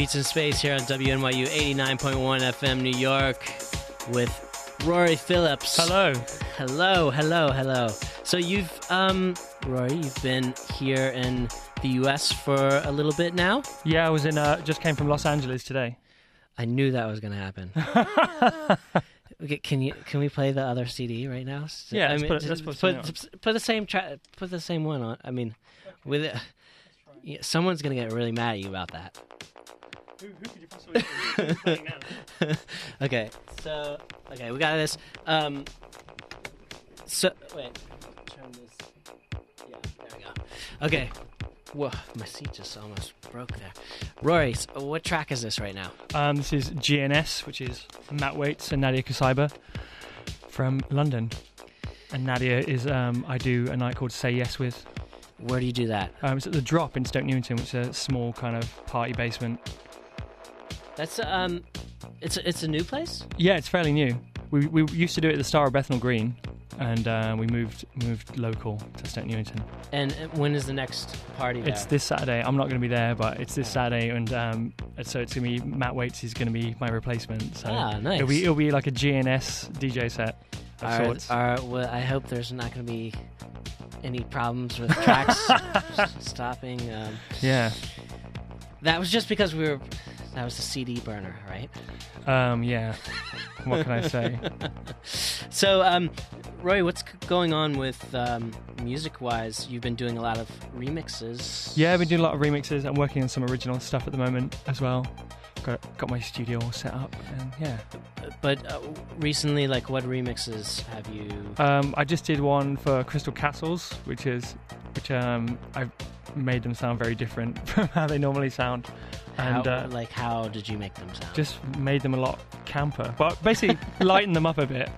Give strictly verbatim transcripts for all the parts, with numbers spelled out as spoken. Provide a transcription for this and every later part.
Beats in Space here on W N Y U eighty-nine point one F M New York with Rory Phillips. Hello. Hello, hello, hello. So you've, um, Rory, you've been here in the U S for a little bit now? Yeah, I was in, uh, just came from Los Angeles today. I knew that was going to happen. Okay, can you can we play the other C D right now? Yeah, I let's mean, put it- let's put put, it put, put the same tra- put the same one on. I mean, with it, yeah, someone's gonna get really mad at you about that. Who, who could you possibly be playing now? Okay, so okay, we got this. Um, so wait, turn this. Yeah, there we go. Okay, whoa, my seat just almost broke there. Rory, so what track is this right now? Um, this is G N S, which is Matt Waits and Nadia Kasaiba from London. And Nadia is, um, I do a night called Say Yes with. Where do you do that? Um, it's at the Drop in Stoke Newington, which is a small kind of party basement. That's um, it's a, it's a new place. Yeah, it's fairly new. We we used to do it at the Star of Bethnal Green, and uh, we moved moved local to Stoke Newington. And when is the next party there? It's this Saturday. I'm not going to be there, but it's this Saturday, and um, so it's going to be Matt Waits is going to be my replacement. So Ah, nice. It'll be it'll be like a G N S D J set of Are, sorts. are, well, I hope there's not going to be any problems with tracks stopping. Um, Yeah. that was just because we were. That was the C D burner, right? Um, yeah. What can I say? So, um, Roy, what's c- going on with um, music-wise? You've been doing a lot of remixes. Yeah, I've been doing a lot of remixes. I'm working on some original stuff at the moment as well. Got got my studio all set up, and yeah. But uh, recently, like, what remixes have you? Um, I just did one for Crystal Castles, which is which um, I've made them sound very different from how they normally sound. And how, uh, like, how did you make them sound? just made them a lot camper, but basically lighten them up a bit.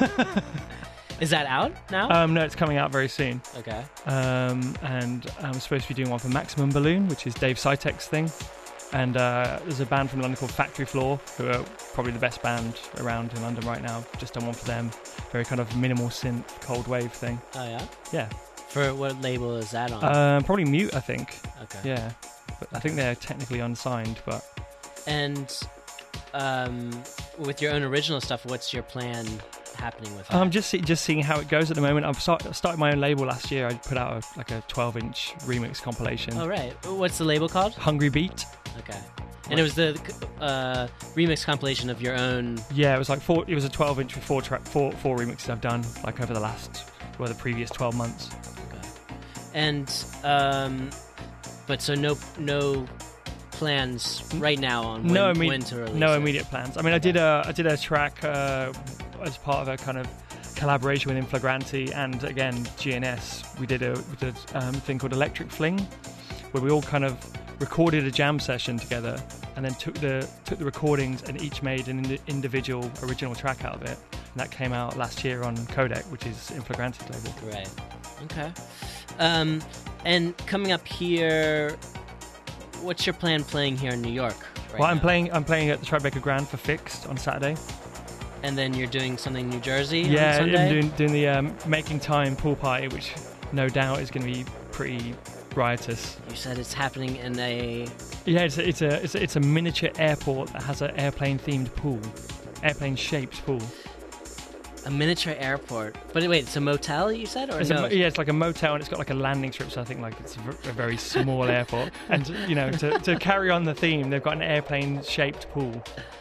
Is that out now? Um, no, it's coming out very soon. okay. Um, and I'm supposed to be doing one for Maximum Balloon, which is Dave Sitek's thing. And uh, there's a band from London called Factory Floor, who are probably the best band around in London right now. Just done one for them. Very kind of minimal synth, cold wave thing. Oh yeah. Yeah. For what label is that on? Um, probably Mute, I think. okay. Yeah. But I think they're technically unsigned, but And um, with your own original stuff, what's your plan happening with that? I'm just see, just seeing how it goes at the moment. I've start, started my own label last year. I put out a, like a twelve inch remix compilation. Oh right. What's the label called? Hungry Beat. Okay. And it was the uh, remix compilation of your own. Yeah, it was like four. It was a twelve inch with four track, four four remixes I've done like over the last, well, the previous twelve months. Okay. And um, but so no no plans right now on when, no when immediate, to release no it. immediate plans. I mean, I did a I did a track uh, as part of a kind of collaboration with Inflagranti and again G N S. We did a we did a um, thing called Electric Fling, where we all kind of recorded a jam session together and then took the took the recordings and each made an ind- individual original track out of it. And that came out last year on Codec, which is Inflagranti's label. Right. Okay. Um, and coming up here, what's your plan playing here in New York? Right Well, I'm now? playing I'm playing at the Tribeca Grand for Fixed on Saturday. And then you're doing something in New Jersey Yeah, on Sunday? I'm doing, doing the um, Making Time pool party, which no doubt is going to be pretty riotous. You said it's happening in a... Yeah, it's a, it's a it's a it's a miniature airport that has an airplane themed pool, airplane shaped pool. A miniature airport. But wait, it's a motel, you said? Or It's no? a, yeah, it's like a motel and it's got like a landing strip, so I think like it's a, v- a very small airport. And you know, to to carry on the theme, they've got an airplane shaped pool.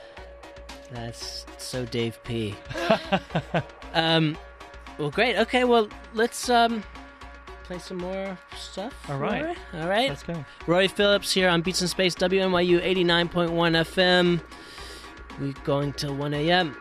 That's so Dave P. um, well, great. Okay, well, let's um, play some more stuff. All right. Rory? All right. Let's go. Roy Phillips here on Beats in Space, W N Y U eighty-nine point one F M. We're going till one a.m.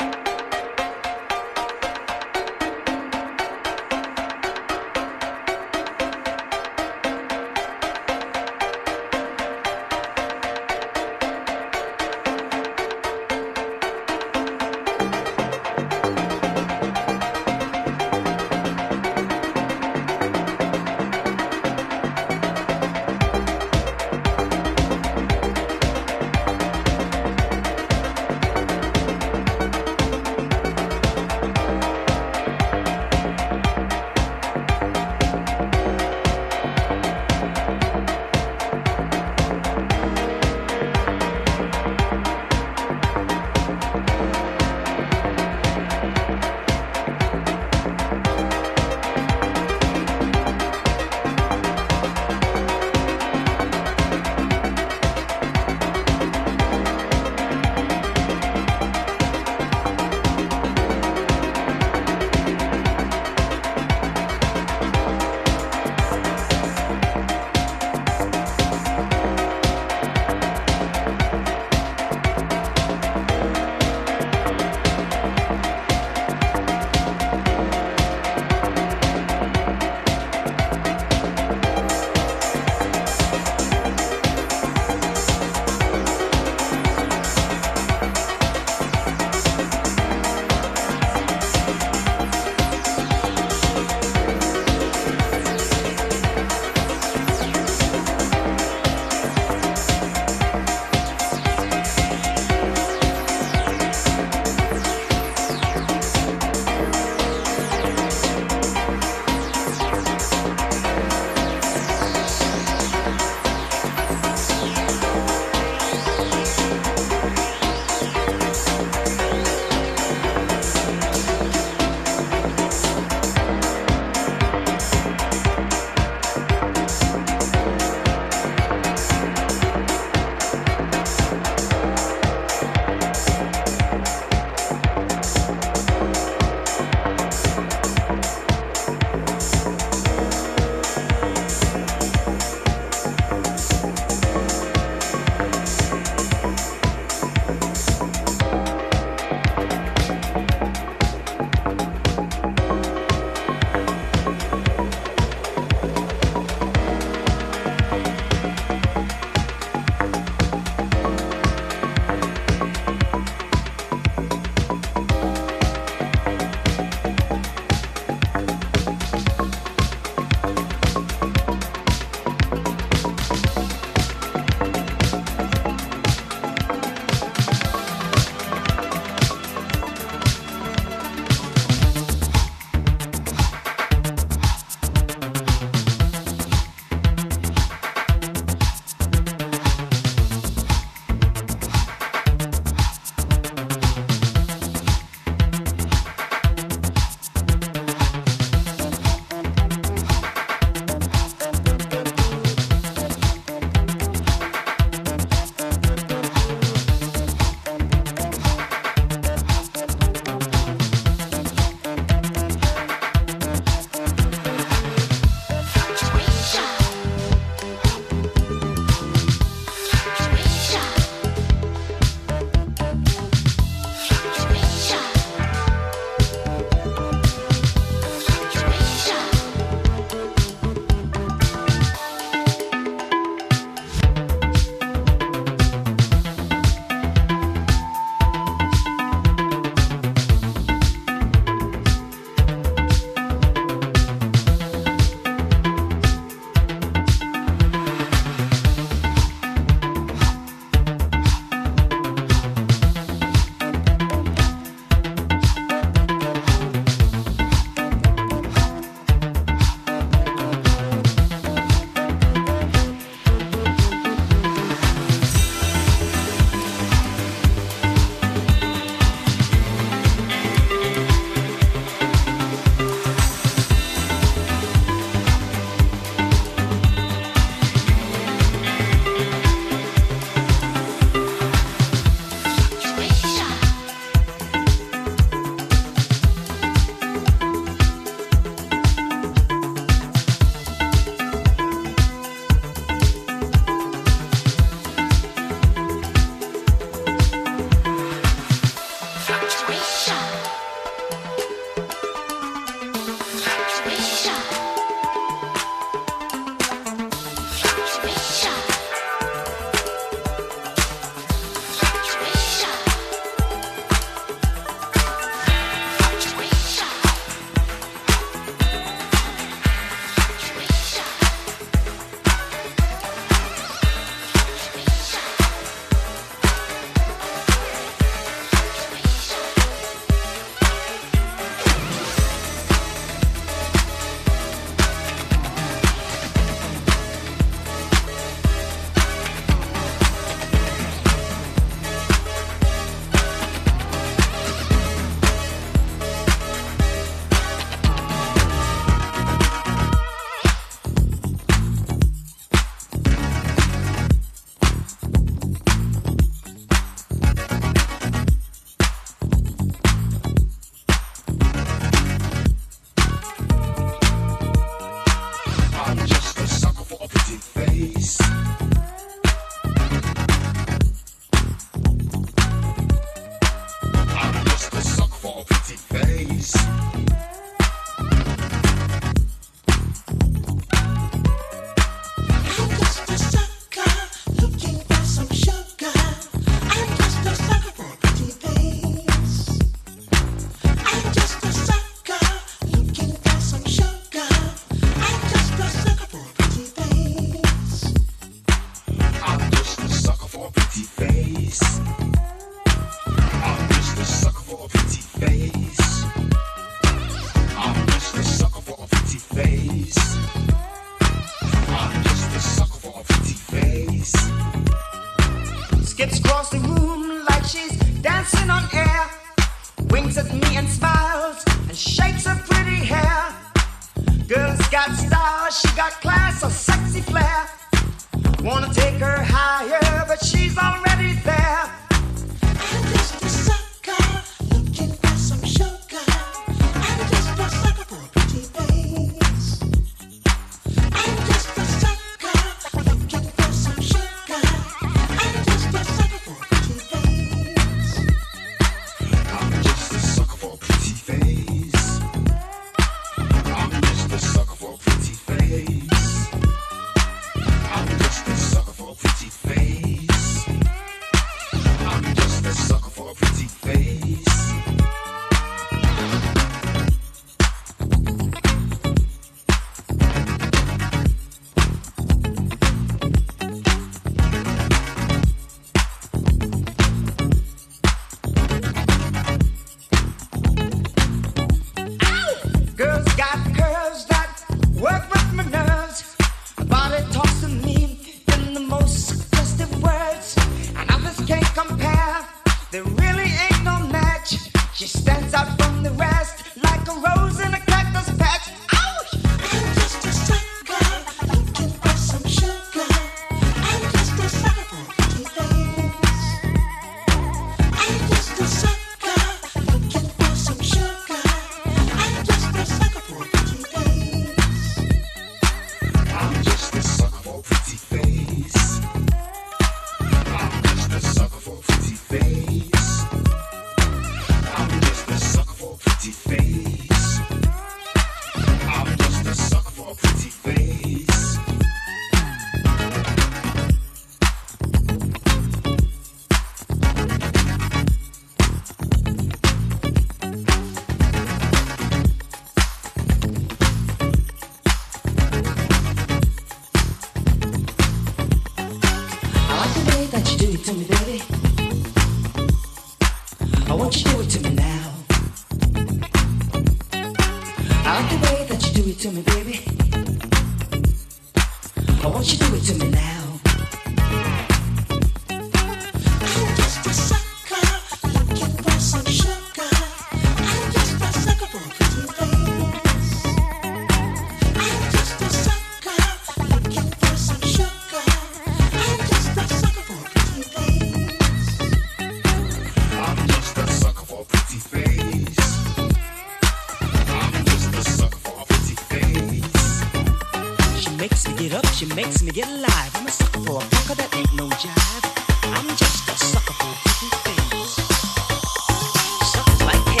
Suckers like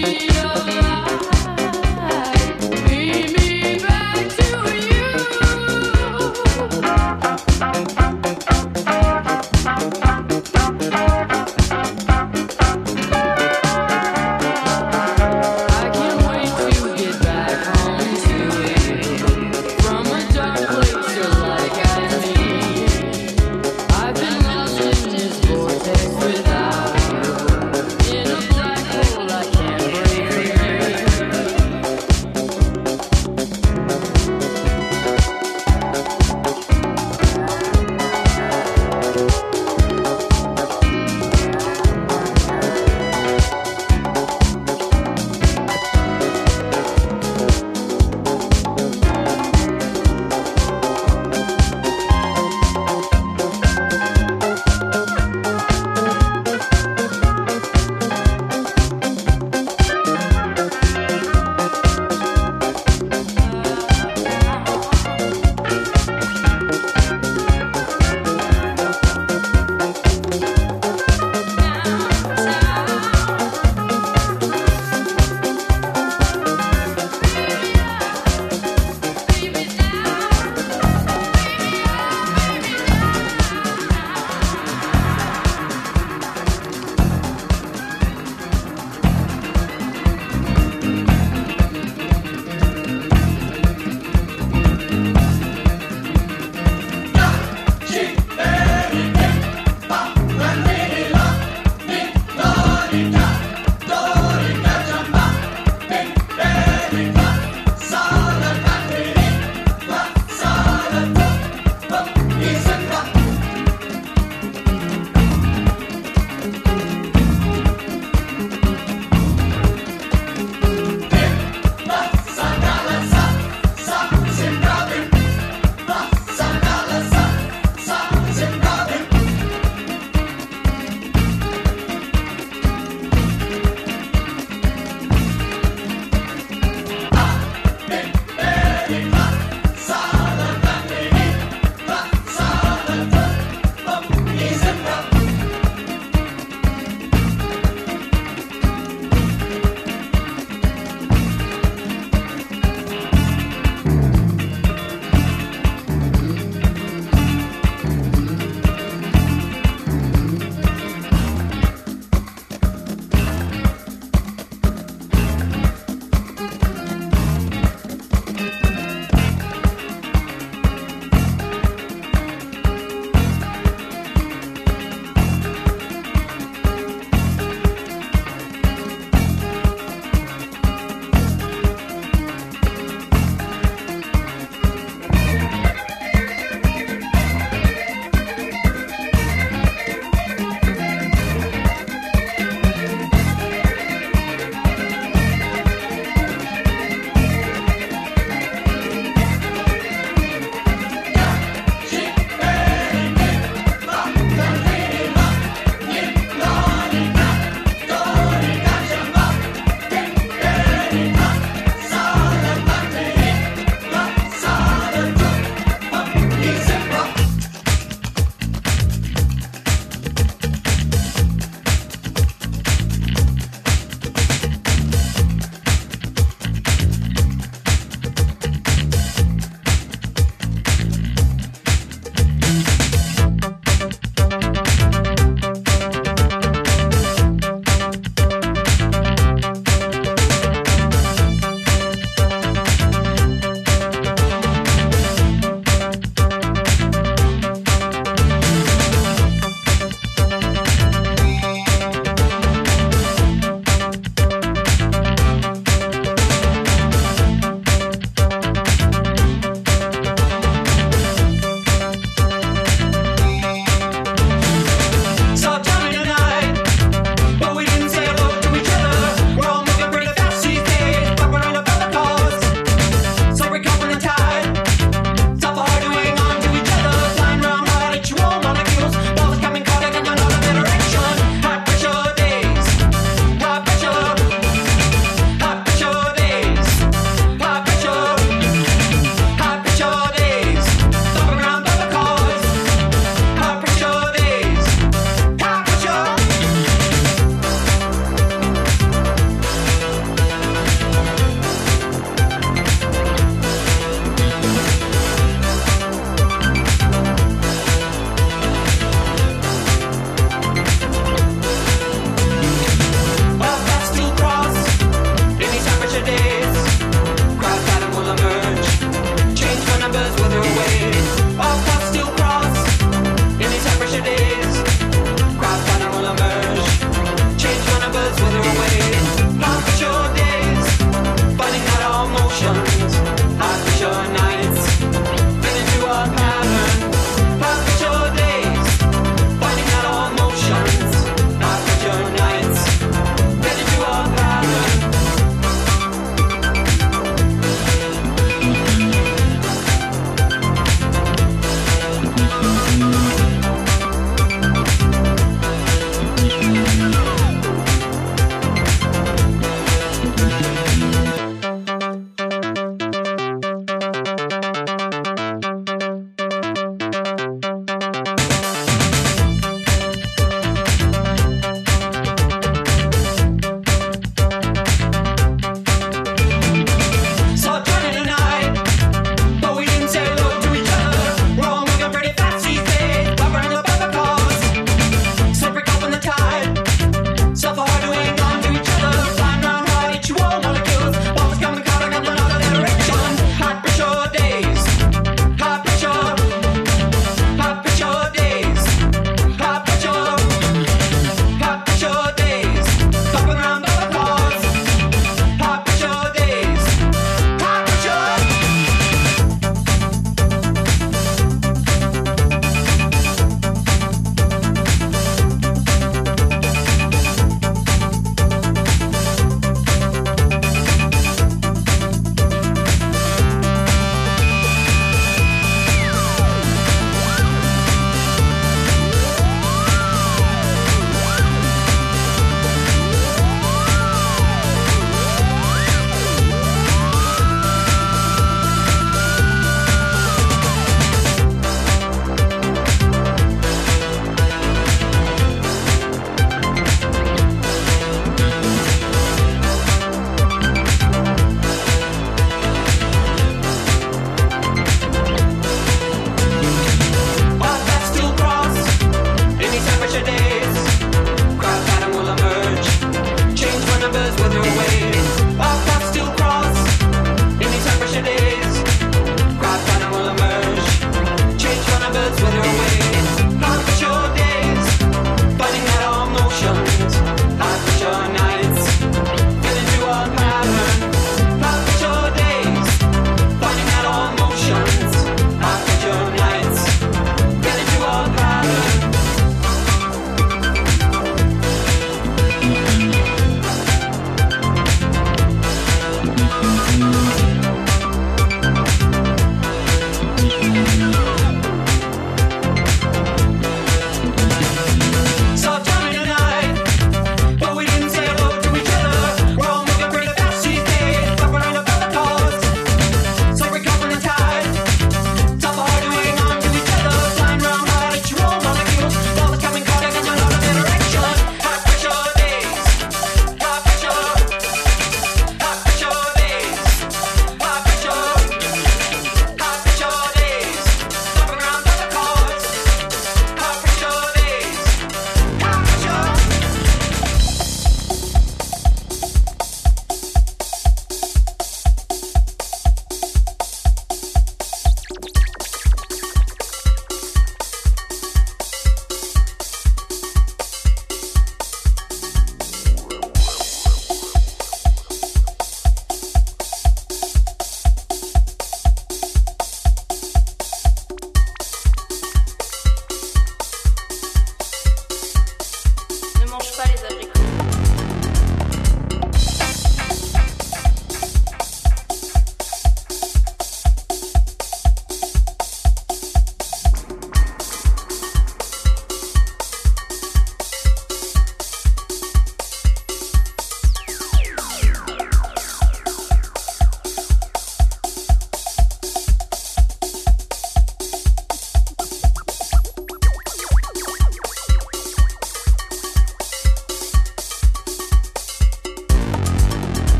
Without you, in a black hole I can't breathe.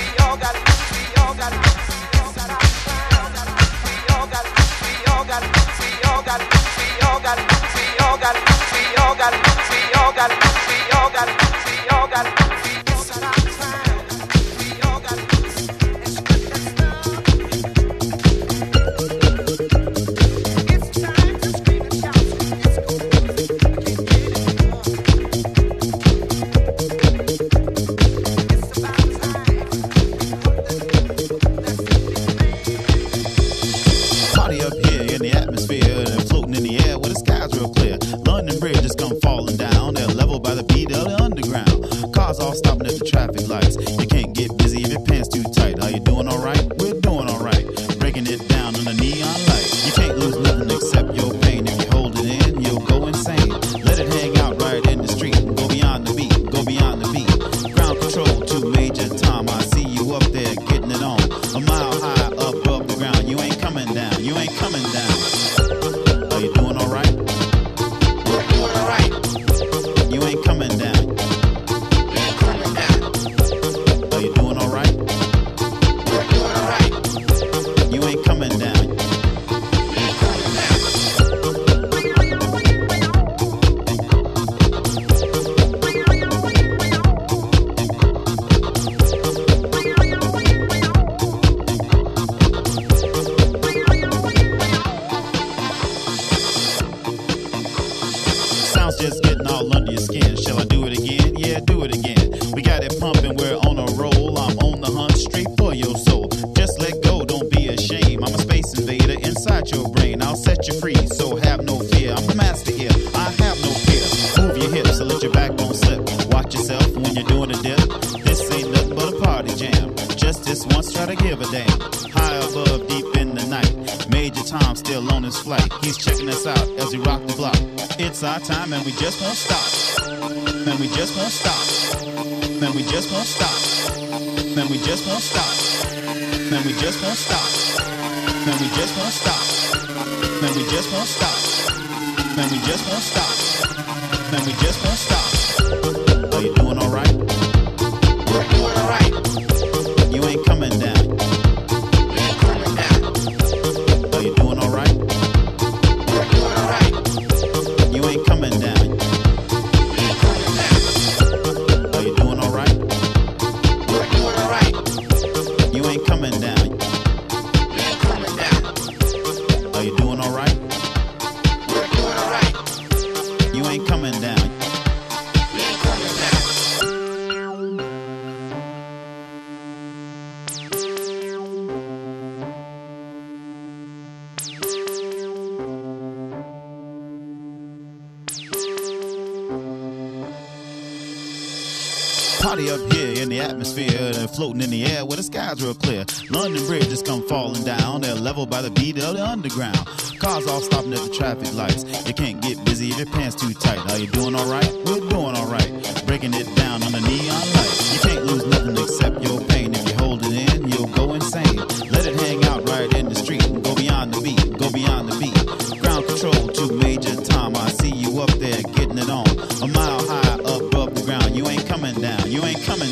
Party up here in the atmosphere, they're floating in the air where the sky's real clear. London Bridge just come falling down, they're leveled by the beat of the underground. Cars all stopping at the traffic lights. You can't get busy if your pants too tight. Are you doing alright? We're doing alright. Breaking it down on the neon light. You can't lose nothing except your pain. If you hold it in, you'll go insane. Let it hang out right in the street. Go beyond the beat, go beyond the beat. Ground control to Major Tom. I see you up there getting it on. A mile high above the ground. You ain't coming down, you ain't coming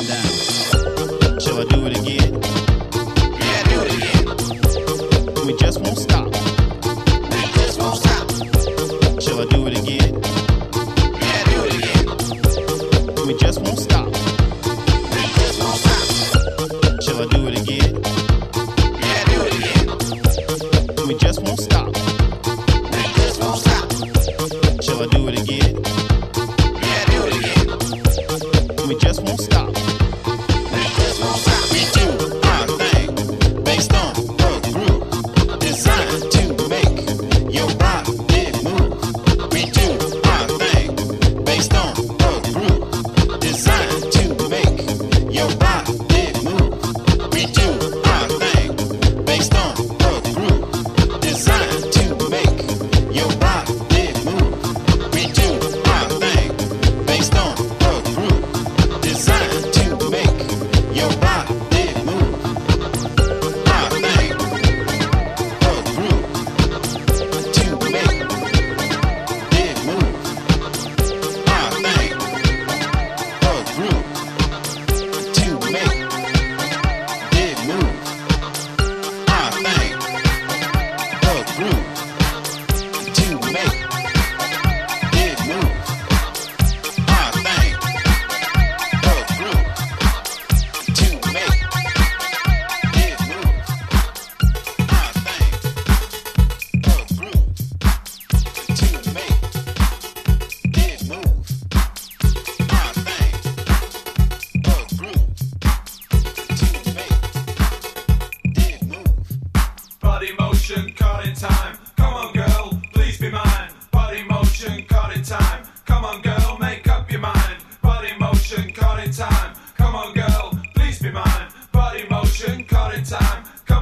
down. Shall I do it again? Yeah, do it again. We just won't stop. We just won't stop. Shall I do it again? Yeah, do it again. We just won't stop. We just won't stop. Shall I do it again? Yeah, do it again. We just won't stop. We just won't stop. Shall I do it again? Yeah, do it again. We just won't stop. We just won't stop. We do our thing based on the groove designed to make your body move. We do our thing based on the groove designed to make your body move. We do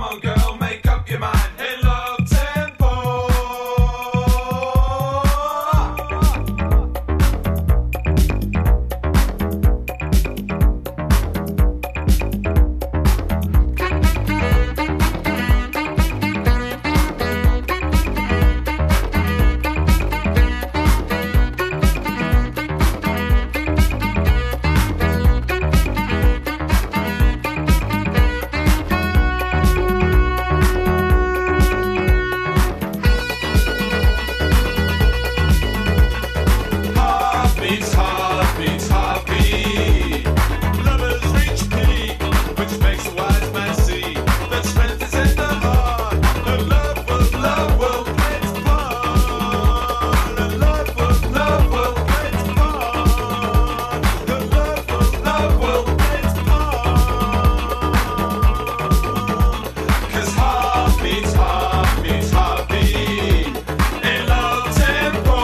on, girl, make up your mind. In love tempo. Heartbeats, heartbeats, heartbeat. Lovers reach peak, which makes a wise man see that strength is in the heart. And love will, love will play its part. And love will, love will play its part. And love will, love will play its part. 'Cause heartbeats, heartbeats, heartbeat. In love tempo.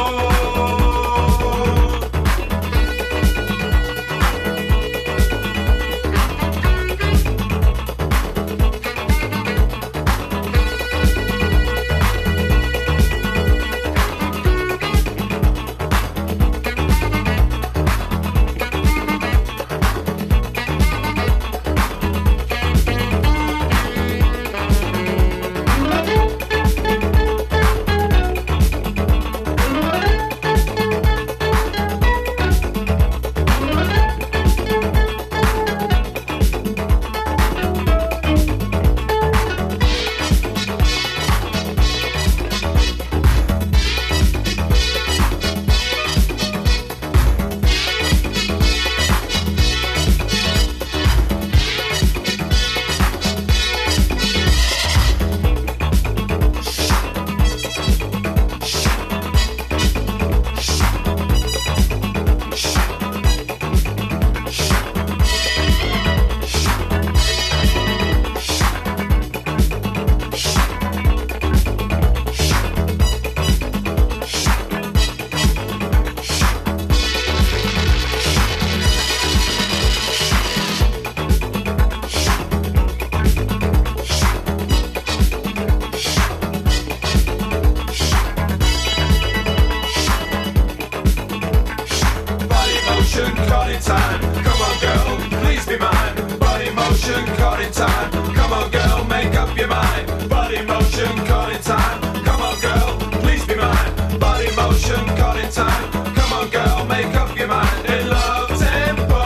Body motion, caught in time. Come on, girl, please be mine. Body motion, caught in time. Come on, girl, make up your mind. Body motion, caught in time. Come on, girl, please be mine. Body motion, caught in time. Come on, girl, make up your mind. In love tempo.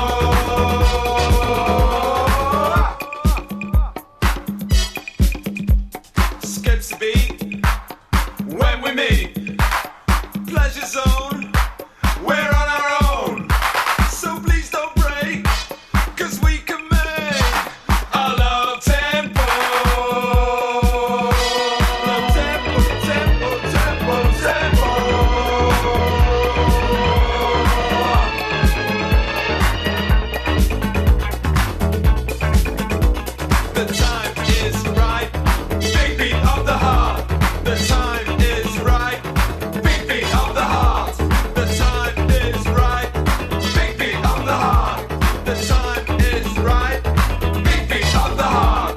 Skips the beat when we meet. Pleasure zone. We're on our own, so please don't break, 'cause we can make a love tempo. Love tempo, tempo, tempo, tempo. The time is right, big beat of the heart. The time is right, big beat of the heart. The time is right, big beat of the heart. The time is right, big beat of the heart.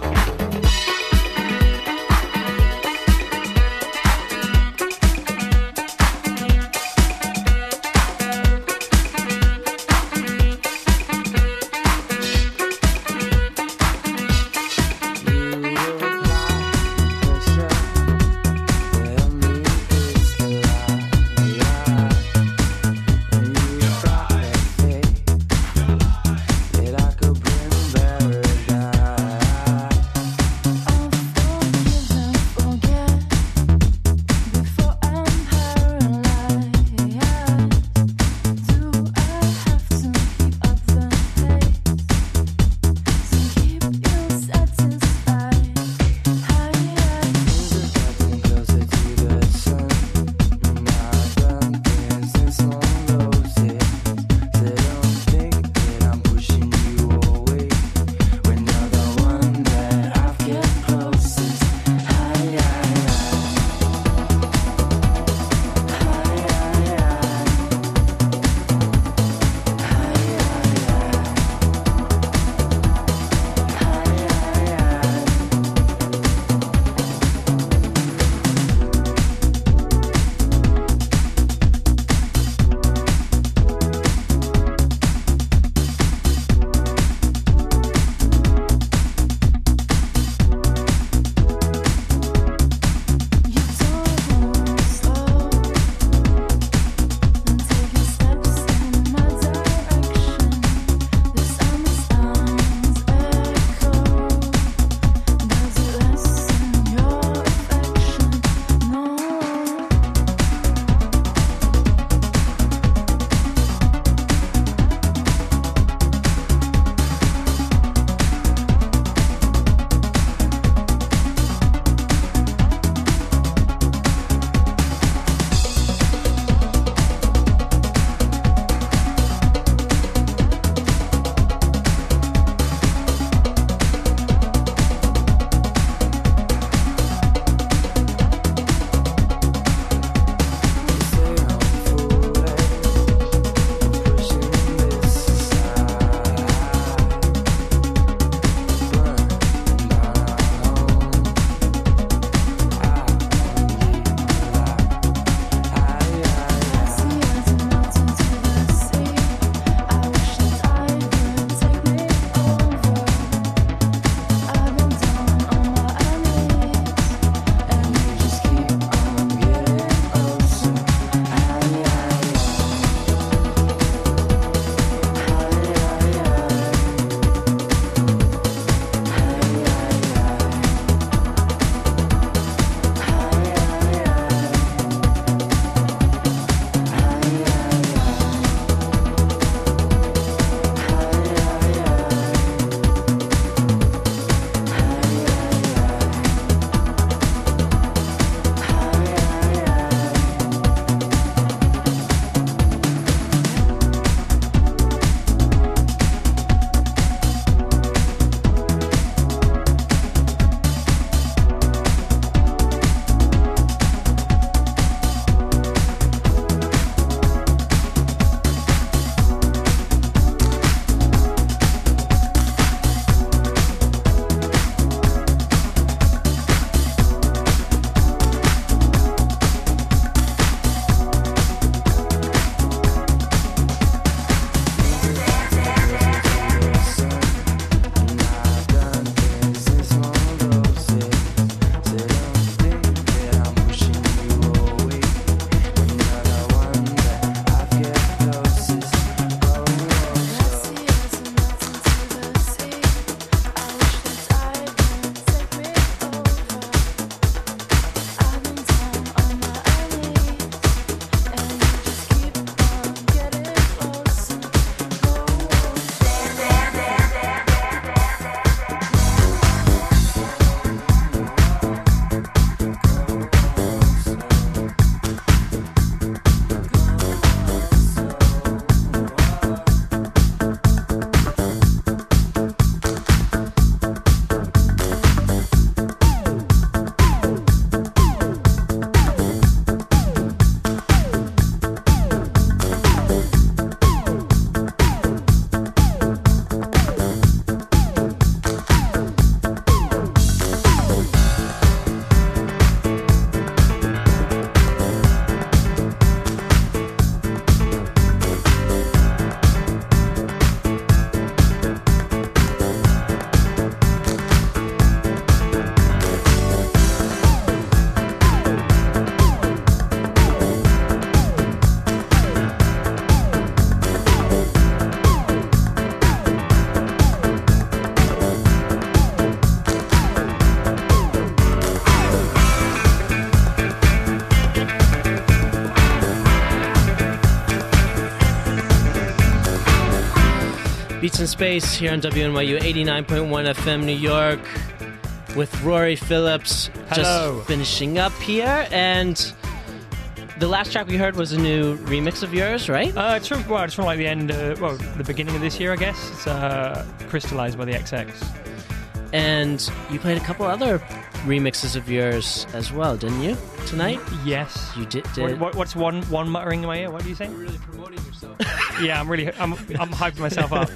in Space here on W N Y U eighty-nine point one F M New York with Rory Phillips. Hello. Just finishing up here, and the last track we heard was a new remix of yours, right? Uh, it's from, well, it's from like the end, uh, well, the beginning of this year, I guess. It's uh, Crystallized by the X X. And you played a couple other remixes of yours as well, didn't you, tonight? Yes. You did. What, did. what, what's one one muttering in my ear? What do you say? You're really promoting yourself. Yeah, I'm really, I'm, I'm hyping myself up.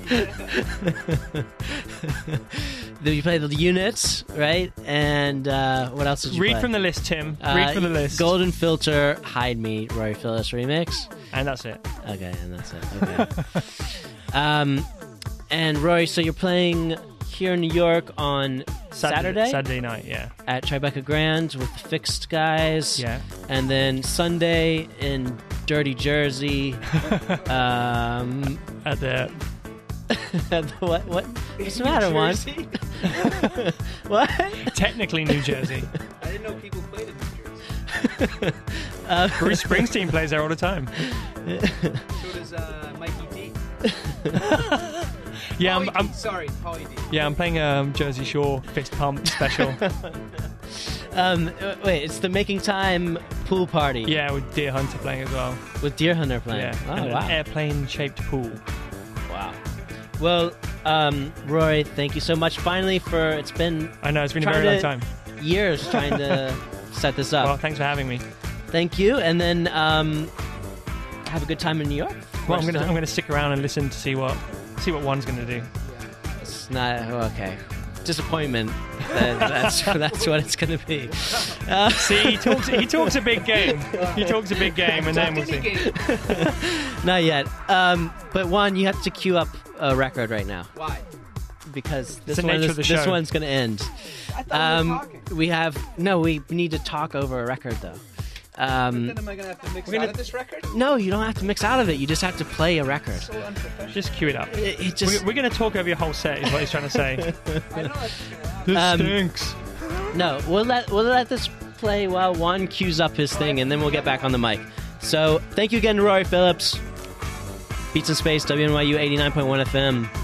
You played the Units, right? And uh, what else did you Read play? from the list, Tim. Uh, Read from the list. Golden Filter, Hide Me, Rory Phillips remix. And that's it. Okay, and that's it. Okay. um, and Rory, so you're playing here in New York on Saturday? Saturday night, yeah. At Tribeca Grand with the Fixed Guys. Yeah. And then Sunday in Dirty Jersey. um, At the... what? What? What's the matter, Juan? Jersey? What? Technically New Jersey. I didn't know people played in New Jersey. uh, Bruce Springsteen plays there all the time. So does uh, Mikey D. Yeah, Pauly I'm, I'm D. Sorry, Pauly D. yeah, I'm playing um, Jersey Shore Fist Pump special. um, uh, wait, it's the Making Time pool party. Yeah, with Deer Hunter playing as well. With Deer Hunter playing. Yeah, Oh, and wow. an airplane-shaped pool. Wow. Well, um, Rory, thank you so much. Finally, for it's been I know, it's been a Trying very to- long time. years trying to set this up. Well, thanks for having me. Thank you, and then um, have a good time in New York. Well, I'm First gonna time. I'm gonna stick around and listen to see what see what one's gonna do. It's not oh, okay. Disappointment. That- that's that's what it's gonna be. Uh, See, he talks he talks a big game. He talks a big game, and then we'll Any see. game. not yet. Um, but Juan, you have to queue up a record right now Why? because this the one nature is, of the this show. one's gonna end. I thought Um, we were talking. we have no. We need to talk over a record though. Um, Then am I going to have to mix we're gonna- out of this record? no, you don't have to mix out of it. You just have to play a record. So unprofessional. Just cue it up. It, it just We're, we're gonna talk over your whole set. Is what he's trying to say. I know that's gonna happen. This Um, stinks. no. We'll let we'll let this play while Juan cues up his thing, and then we'll get back on the mic. So thank you again, Rory Phillips. Beats in Space, W N Y U eighty-nine point one F M.